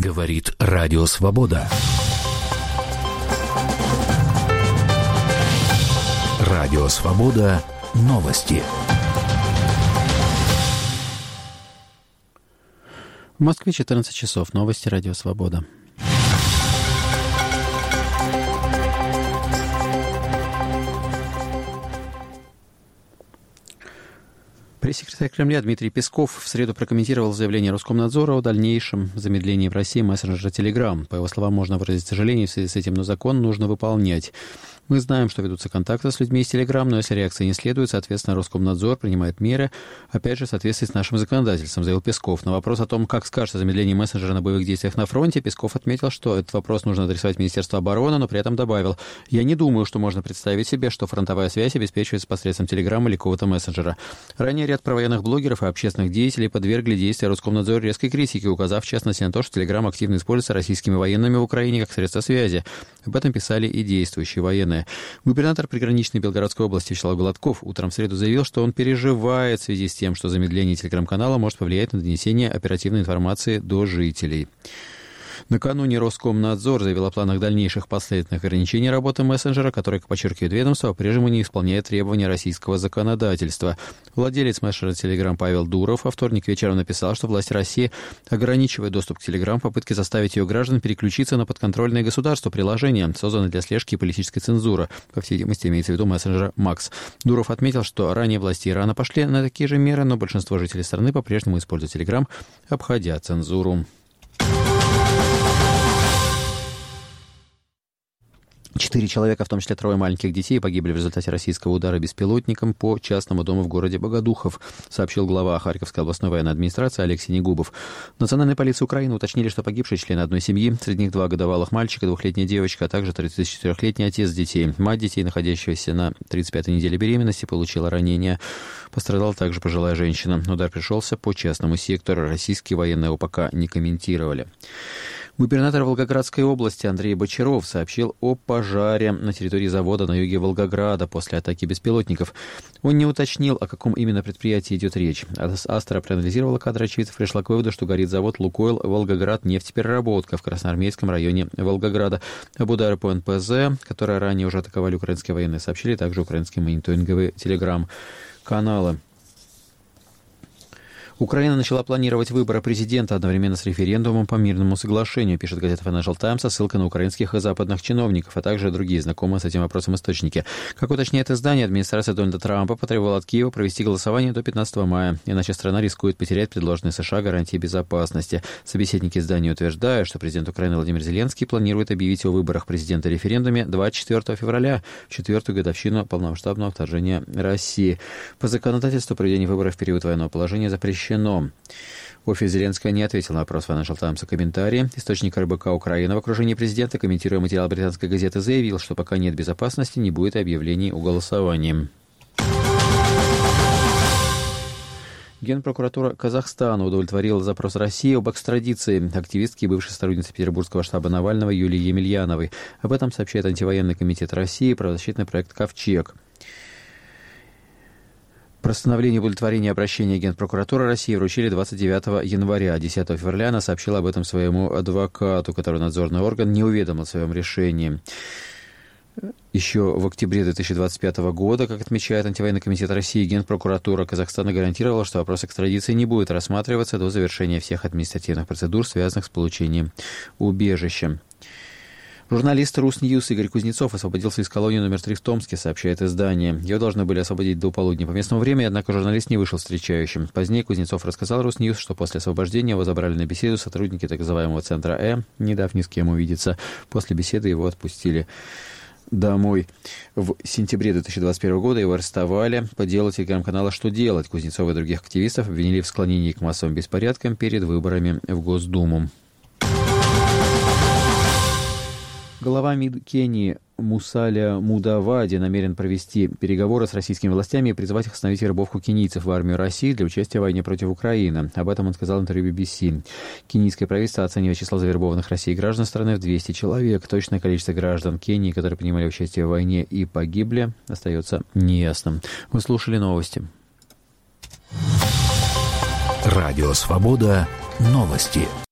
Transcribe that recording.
Говорит Радио Свобода. Радио Свобода. Новости. В Москве 14 часов. Новости Радио Свобода. Пресс-секретарь Кремля Дмитрий Песков в среду прокомментировал заявление Роскомнадзора о дальнейшем замедлении в России мессенджера Telegram. По его словам, можно выразить сожаление в связи с этим, но закон нужно выполнять. Мы знаем, что ведутся контакты с людьми из Telegram, но если реакции не следует, соответственно, Роскомнадзор принимает меры, опять же, в соответствии с нашим законодательством, заявил Песков. На вопрос о том, как скажется замедление мессенджера на боевых действиях на фронте, Песков отметил, что этот вопрос нужно адресовать Министерству обороны, но при этом добавил: «Я не думаю, что можно представить себе, что фронтовая связь обеспечивается посредством Telegram или какого-то мессенджера». Ранее ряд провоенных блогеров и общественных деятелей подвергли действия Роскомнадзора резкой критике, указав в частности на то, что Telegram активно используется российскими военными в Украине как средство связи. Об этом писали и действующие военные. Губернатор приграничной Белгородской области Вячеслав Гладков утром в среду заявил, что он переживает в связи с тем, что замедление телеграм-канала может повлиять на донесение оперативной информации до жителей. Накануне Роскомнадзор заявил о планах дальнейших последовательных ограничений работы мессенджера, который, как подчеркивает ведомство, по-прежнему не исполняет требования российского законодательства. Владелец мессенджера Telegram Павел Дуров во вторник вечером написал, что власти России ограничивают доступ к Telegram в попытке заставить ее граждан переключиться на подконтрольное государству приложения, созданное для слежки и политической цензуры. По всей видимости, имеется в виду мессенджера Макс. Дуров отметил, что ранее власти Ирана пошли на такие же меры, но большинство жителей страны по-прежнему используют Telegram, обходя цензуру. 4 человека, в том числе 3 маленьких детей, погибли в результате российского удара беспилотником по частному дому в городе Богодухов, сообщил глава Харьковской областной военной администрации Алексей Негубов. В Национальной полиции Украины уточнили, что погибшие члены одной семьи, среди них 2 годовалых мальчика, 2-летняя девочка, а также 34-летний отец детей. Мать детей, находящаяся на 35-й неделе беременности, получила ранения. Пострадала также пожилая женщина. Удар пришелся по частному сектору. Российские военные его пока не комментировали. Губернатор Волгоградской области Андрей Бочаров сообщил о пожаре на территории завода на юге Волгограда после атаки беспилотников. Он не уточнил, о каком именно предприятии идет речь. Астра проанализировала кадры очевидцев, пришла к выводу, что горит завод «Лукойл Волгоград нефтепереработка» в Красноармейском районе Волгограда. Об ударе по НПЗ, которые ранее уже атаковали украинские военные, сообщили также украинские мониторинговые телеграм-каналы. Украина начала планировать выборы президента одновременно с референдумом по мирному соглашению, пишет газета Financial Times со ссылкой на украинских и западных чиновников, а также другие знакомые с этим вопросом источники. Как уточняет издание, администрация Дональда Трампа потребовала от Киева провести голосование до 15 мая, иначе страна рискует потерять предложенные США гарантии безопасности. Собеседники издания утверждают, что президент Украины Владимир Зеленский планирует объявить о выборах президента референдуме 24 февраля, в 4-ю годовщину полномасштабного вторжения России. По законодательству проведение выборов в период военного положения запрещено. Офис Зеленского не ответил на вопрос Financial Times о комментарии. Источник РБК Украины в окружении президента, комментируя материал британской газеты, заявил, что пока нет безопасности, не будет объявлений о голосовании. Генпрокуратура Казахстана удовлетворила запрос России об экстрадиции активистки и бывшей сотрудницы Петербургского штаба Навального Юлии Емельяновой. Об этом сообщает антивоенный комитет России, правозащитный проект «Ковчег». Постановление удовлетворения обращения Генпрокуратуры России вручили 29 января. 10 февраля она сообщила об этом своему адвокату, который надзорный орган не уведомил о своем решении. Еще в октябре 2025 года, как отмечает антивоенный комитет России, Генпрокуратура Казахстана гарантировала, что вопрос экстрадиции не будет рассматриваться до завершения всех административных процедур, связанных с получением убежища. Журналист Русньюз Игорь Кузнецов освободился из колонии номер 3 в Томске, сообщает издание. Его должны были освободить до полудня по местному времени, однако журналист не вышел встречающим. Позднее Кузнецов рассказал Русньюз, что после освобождения его забрали на беседу сотрудники так называемого центра не дав ни с кем увидеться. После беседы его отпустили домой. В сентябре 2021 года его арестовали по делу телеграм-канала «Что делать?». Кузнецова и других активистов обвинили в склонении к массовым беспорядкам перед выборами в Госдуму. Глава МИД Кении Мусаля Мудавади намерен провести переговоры с российскими властями и призвать их остановить вербовку кенийцев в армию России для участия в войне против Украины. Об этом он сказал в интервью BBC. Кенийское правительство оценивает число завербованных Россией граждан страны в 200 человек. Точное количество граждан Кении, которые принимали участие в войне и погибли, остается неясным. Вы слушали новости. Радио «Свобода». Новости.